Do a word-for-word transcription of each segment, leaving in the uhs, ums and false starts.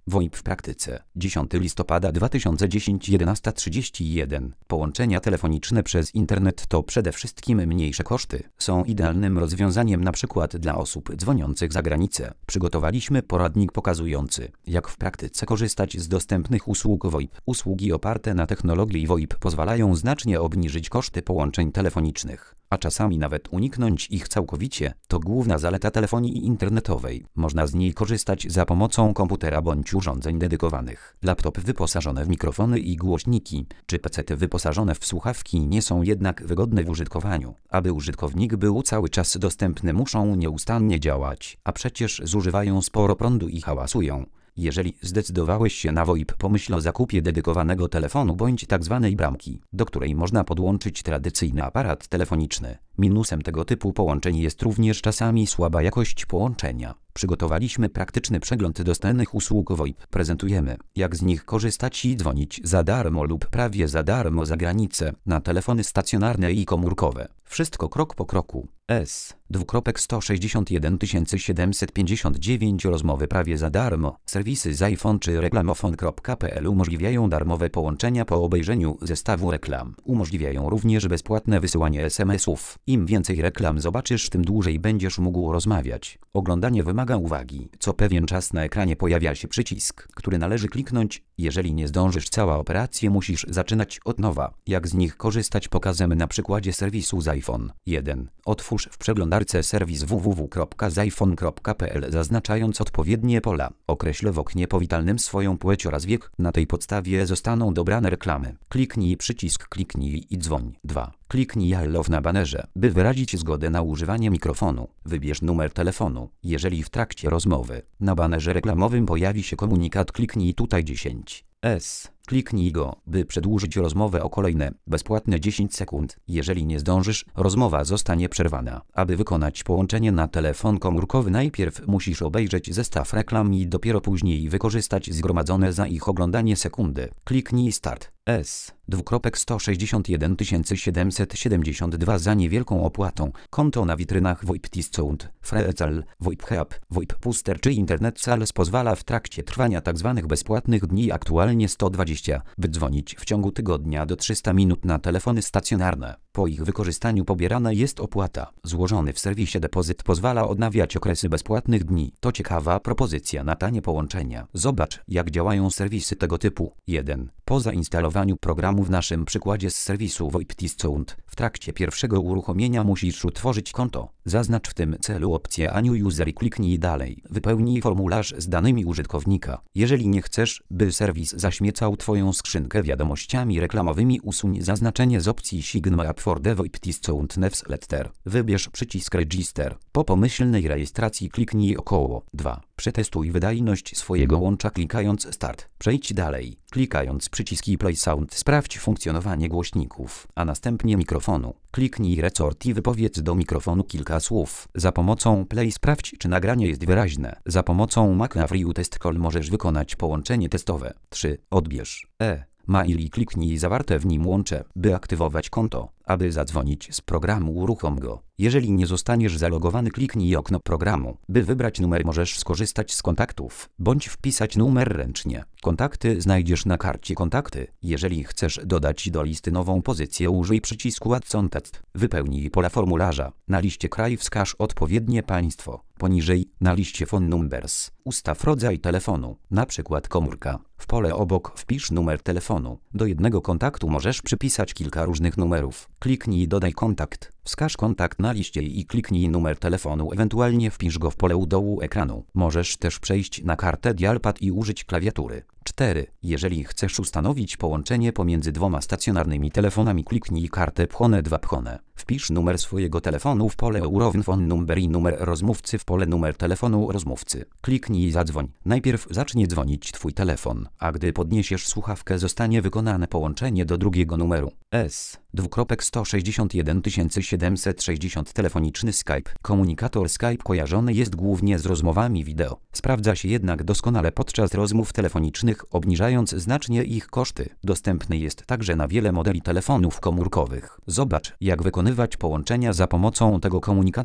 VoIP w praktyce. dziesiątego listopada dwa tysiące dziesiątego, jedenasta trzydzieści jeden. Połączenia telefoniczne przez internet to przede wszystkim mniejsze koszty. Są idealnym rozwiązaniem np. dla osób dzwoniących za granicę. Przygotowaliśmy poradnik pokazujący, jak w praktyce korzystać z dostępnych usług VoIP. Usługi oparte na technologii VoIP pozwalają znacznie obniżyć koszty połączeń telefonicznych, a czasami nawet uniknąć ich całkowicie. To główna zaleta telefonii internetowej. Można z niej korzystać za pomocą komputera bądź urządzeń dedykowanych. Laptopy wyposażone w mikrofony i głośniki, czy pecety wyposażone w słuchawki nie są jednak wygodne w użytkowaniu. Aby użytkownik był cały czas dostępny, muszą nieustannie działać, a przecież zużywają sporo prądu i hałasują. Jeżeli zdecydowałeś się na VoIP, pomyśl o zakupie dedykowanego telefonu bądź tzw. bramki, do której można podłączyć tradycyjny aparat telefoniczny. Minusem tego typu połączeń jest również czasami słaba jakość połączenia. Przygotowaliśmy praktyczny przegląd dostępnych usług VoIP. Prezentujemy, jak z nich korzystać i dzwonić za darmo lub prawie za darmo za granicę na telefony stacjonarne i komórkowe. Wszystko krok po kroku. S. sto sześćdziesiąt jeden tysięcy siedemset pięćdziesiąt dziewięć rozmowy prawie za darmo. Serwisy z iPhone czy reklamofon kropka p l umożliwiają darmowe połączenia po obejrzeniu zestawu reklam. Umożliwiają również bezpłatne wysyłanie es em esów. Im więcej reklam zobaczysz, tym dłużej będziesz mógł rozmawiać. Oglądanie wymaga uwagi. Co pewien czas na ekranie pojawia się przycisk, który należy kliknąć. Jeżeli nie zdążysz, cała operacja musisz zaczynać od nowa. Jak z nich korzystać, pokażemy na przykładzie serwisu z iPhone. jeden. Otwórz w przeglądarce serwis w w w kropka z iphone kropka p l, zaznaczając odpowiednie pola. Określ w oknie powitalnym swoją płeć oraz wiek. Na tej podstawie zostaną dobrane reklamy. Kliknij przycisk kliknij i dzwoń. dwa. Kliknij I love na banerze, by wyrazić zgodę na używanie mikrofonu. Wybierz numer telefonu. Jeżeli w trakcie rozmowy na banerze reklamowym pojawi się komunikat, kliknij tutaj dziesięć. S. Kliknij go, by przedłużyć rozmowę o kolejne, bezpłatne dziesięć sekund. Jeżeli nie zdążysz, rozmowa zostanie przerwana. Aby wykonać połączenie na telefon komórkowy, najpierw musisz obejrzeć zestaw reklam i dopiero później wykorzystać zgromadzone za ich oglądanie sekundy. Kliknij Start. S. sto sześćdziesiąt jeden tysięcy siedemset siedemdziesiąt dwa za niewielką opłatą. Konto na witrynach VoIP Discount, Freecal, VoIP Hub, VoIP Booster czy Internet Sales pozwala w trakcie trwania tzw. bezpłatnych dni aktualnie sto dwadzieścia wydzwonić w ciągu tygodnia do trzystu minut na telefony stacjonarne. Po ich wykorzystaniu pobierana jest opłata. Złożony w serwisie depozyt pozwala odnawiać okresy bezpłatnych dni. To ciekawa propozycja na tanie połączenia. Zobacz, jak działają serwisy tego typu. jeden. Po zainstalowaniu programu w naszym przykładzie z serwisu VoIP Discount, w trakcie pierwszego uruchomienia musisz utworzyć konto. Zaznacz w tym celu opcję New User i kliknij dalej. Wypełnij formularz z danymi użytkownika. Jeżeli nie chcesz, by serwis zaśmiecał Twoją skrzynkę wiadomościami reklamowymi, usuń zaznaczenie z opcji Sign up for the VoIP Discount newsletter. Wybierz przycisk Register. Po pomyślnej rejestracji kliknij około. dwa. Przetestuj wydajność swojego łącza klikając Start. Przejdź dalej. Klikając przyciski Play Sound sprawdź funkcjonowanie głośników, a następnie mikrofonu. Kliknij Record i wypowiedz do mikrofonu kilka słów. Za pomocą Play sprawdź, czy nagranie jest wyraźne. Za pomocą McAfee Test Call możesz wykonać połączenie testowe. trzy. Odbierz E. mail i kliknij zawarte w nim łącze, by aktywować konto. Aby zadzwonić z programu, uruchom go. Jeżeli nie zostaniesz zalogowany, kliknij okno programu. By wybrać numer, możesz skorzystać z kontaktów, bądź wpisać numer ręcznie. Kontakty znajdziesz na karcie Kontakty. Jeżeli chcesz dodać do listy nową pozycję, użyj przycisku Add Contact. Wypełnij pola formularza. Na liście kraj wskaż odpowiednie państwo. Poniżej, na liście Phone Numbers, ustaw rodzaj telefonu, na przykład komórka. W pole obok wpisz numer telefonu. Do jednego kontaktu możesz przypisać kilka różnych numerów. Kliknij Dodaj kontakt. Wskaż kontakt na liście i kliknij numer telefonu, ewentualnie wpisz go w pole u dołu ekranu. Możesz też przejść na kartę Dialpad i użyć klawiatury. cztery. Jeżeli chcesz ustanowić połączenie pomiędzy dwoma stacjonarnymi telefonami, kliknij kartę Phone dwa Phone. Wpisz numer swojego telefonu w pole Urowny Phone Number i numer rozmówcy w pole numer telefonu rozmówcy. Kliknij Zadzwoń. Najpierw zacznie dzwonić Twój telefon, a gdy podniesiesz słuchawkę, zostanie wykonane połączenie do drugiego numeru. S. sto sześćdziesiąt jeden tysięcy siedemset sześćdziesiąt Telefoniczny Skype. Komunikator Skype kojarzony jest głównie z rozmowami wideo. Sprawdza się jednak doskonale podczas rozmów telefonicznych, obniżając znacznie ich koszty. Dostępny jest także na wiele modeli telefonów komórkowych. Zobacz, jak wykonywać połączenia za pomocą tego komunikatora.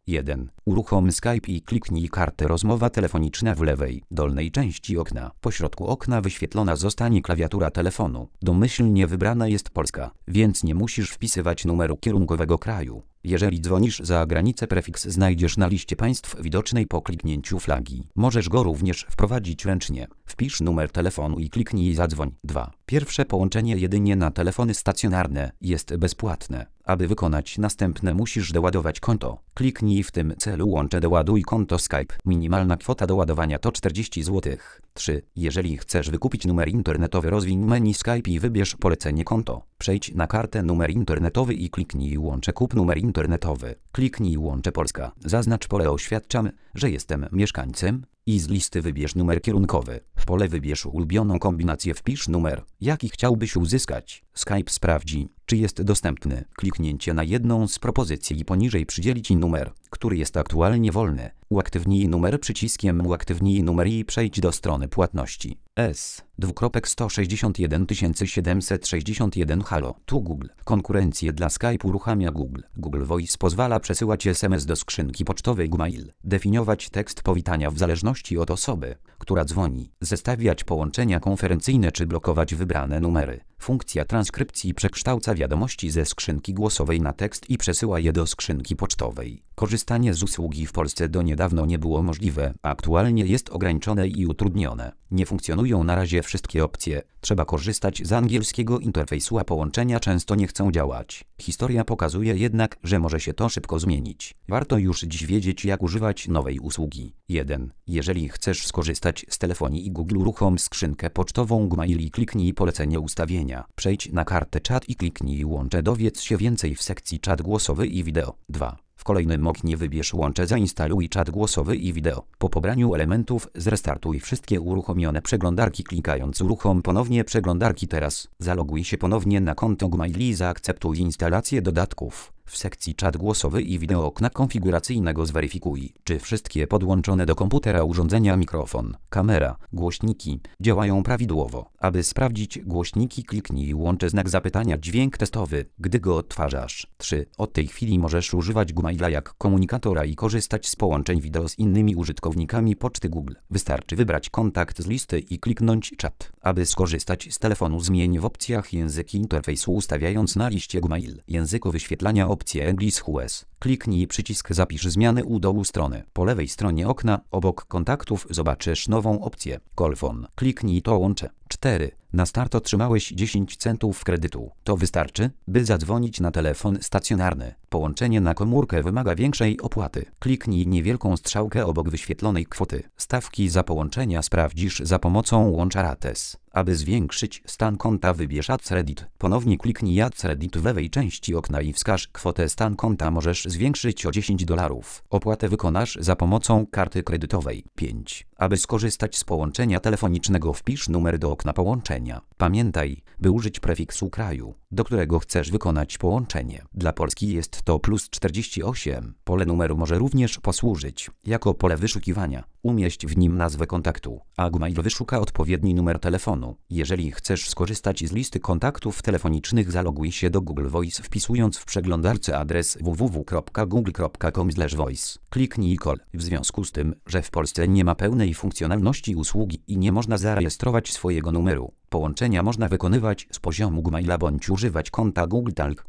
jeden. Uruchom Skype i kliknij kartę rozmowa telefoniczna w lewej dolnej części okna. Pośrodku okna wyświetlona zostanie klawiatura telefonu. Domyślnie wybrana jest Polska, więc nie musisz wpisywać numeru kierunkowego kraju. Jeżeli dzwonisz za granicę, prefiks znajdziesz na liście państw widocznej po kliknięciu flagi. Możesz go również wprowadzić ręcznie. Wpisz numer telefonu i kliknij zadzwoń. dwa. Pierwsze połączenie jedynie na telefony stacjonarne jest bezpłatne. Aby wykonać następne, musisz doładować konto. Kliknij w tym celu łączę doładuj konto Skype. Minimalna kwota doładowania to czterdzieści złotych. trzy. Jeżeli chcesz wykupić numer internetowy, rozwiń menu Skype i wybierz polecenie konto. Przejdź na kartę numer internetowy i kliknij łączę kup numer internetowy. Kliknij łączę Polska. Zaznacz pole oświadczam, że jestem mieszkańcem i z listy wybierz numer kierunkowy. W pole wybierz ulubioną kombinację, wpisz numer, jaki chciałbyś uzyskać. Skype sprawdzi, czy jest dostępny. Kliknięcie na jedną z propozycji i poniżej przydzieli ci numer, który jest aktualnie wolny. Uaktywnij numer przyciskiem uaktywnij numer i przejdź do strony płatności. S. Dwukropek sto sześćdziesiąt jeden tysięcy siedemset sześćdziesiąt jeden Halo. Tu Google. Konkurencję dla Skype uruchamia Google. Google Voice pozwala przesyłać es em es do skrzynki pocztowej Gmail. Definiować tekst powitania w zależności od osoby, która dzwoni. Zestawiać połączenia konferencyjne czy blokować wybrane numery. Funkcja transkrypcji przekształca wiadomości ze skrzynki głosowej na tekst i przesyła je do skrzynki pocztowej. Korzystanie z usługi w Polsce do niedawno nie było możliwe, a aktualnie jest ograniczone i utrudnione. Nie funkcjonują na razie wszystkie opcje. Trzeba korzystać z angielskiego interfejsu, a połączenia często nie chcą działać. Historia pokazuje jednak, że może się to szybko zmienić. Warto już dziś wiedzieć, jak używać nowej usługi. jeden. Jeżeli chcesz skorzystać z telefonii i Google, uruchom skrzynkę pocztową Gmail i kliknij polecenie ustawienia. Przejdź na kartę czat i kliknij łączę. Dowiedz się więcej w sekcji czat głosowy i wideo. dwa. W kolejnym oknie wybierz łączę zainstaluj czat głosowy i wideo. Po pobraniu elementów zrestartuj wszystkie uruchomione przeglądarki klikając uruchom ponownie przeglądarki. Teraz zaloguj się ponownie na konto Gmail i zaakceptuj instalację dodatków. W sekcji czat głosowy i wideo okna konfiguracyjnego zweryfikuj, czy wszystkie podłączone do komputera urządzenia mikrofon, kamera, głośniki działają prawidłowo. Aby sprawdzić głośniki, kliknij łączę znak zapytania dźwięk testowy, gdy go odtwarzasz. trzy. Od tej chwili możesz używać Gmaila jak komunikatora i korzystać z połączeń wideo z innymi użytkownikami poczty Google. Wystarczy wybrać kontakt z listy i kliknąć czat. Aby skorzystać z telefonu, zmień w opcjach języki interfejsu ustawiając na liście Gmail języku wyświetlania opcję English U S. Kliknij przycisk zapisz zmiany u dołu strony. Po lewej stronie okna, obok kontaktów zobaczysz nową opcję Call Phone. Kliknij to łączę. cztery. Na start otrzymałeś dziesięć centów kredytu. To wystarczy, by zadzwonić na telefon stacjonarny. Połączenie na komórkę wymaga większej opłaty. Kliknij niewielką strzałkę obok wyświetlonej kwoty. Stawki za połączenia sprawdzisz za pomocą łącza Rates. Aby zwiększyć stan konta, wybierz Add Credit. Ponownie kliknij Add Credit w lewej części okna i wskaż kwotę stan konta. Możesz zwiększyć o dziesięć dolarów. Opłatę wykonasz za pomocą karty kredytowej. pięć. Aby skorzystać z połączenia telefonicznego, wpisz numer do okna połączenia. Pamiętaj, by użyć prefiksu kraju, do którego chcesz wykonać połączenie. Dla Polski jest to plus czterdzieści osiem. Pole numeru może również posłużyć jako pole wyszukiwania. Umieść w nim nazwę kontaktu, a Gmail wyszuka odpowiedni numer telefonu. Jeżeli chcesz skorzystać z listy kontaktów telefonicznych, zaloguj się do Google Voice wpisując w przeglądarce adres w w w kropka google kropka com slash voice. Kliknij Call. W związku z tym, że w Polsce nie ma pełnej funkcjonalności usługi i nie można zarejestrować swojego numeru, połączenia można wykonywać z poziomu Gmaila bądź używać konta Google Talk.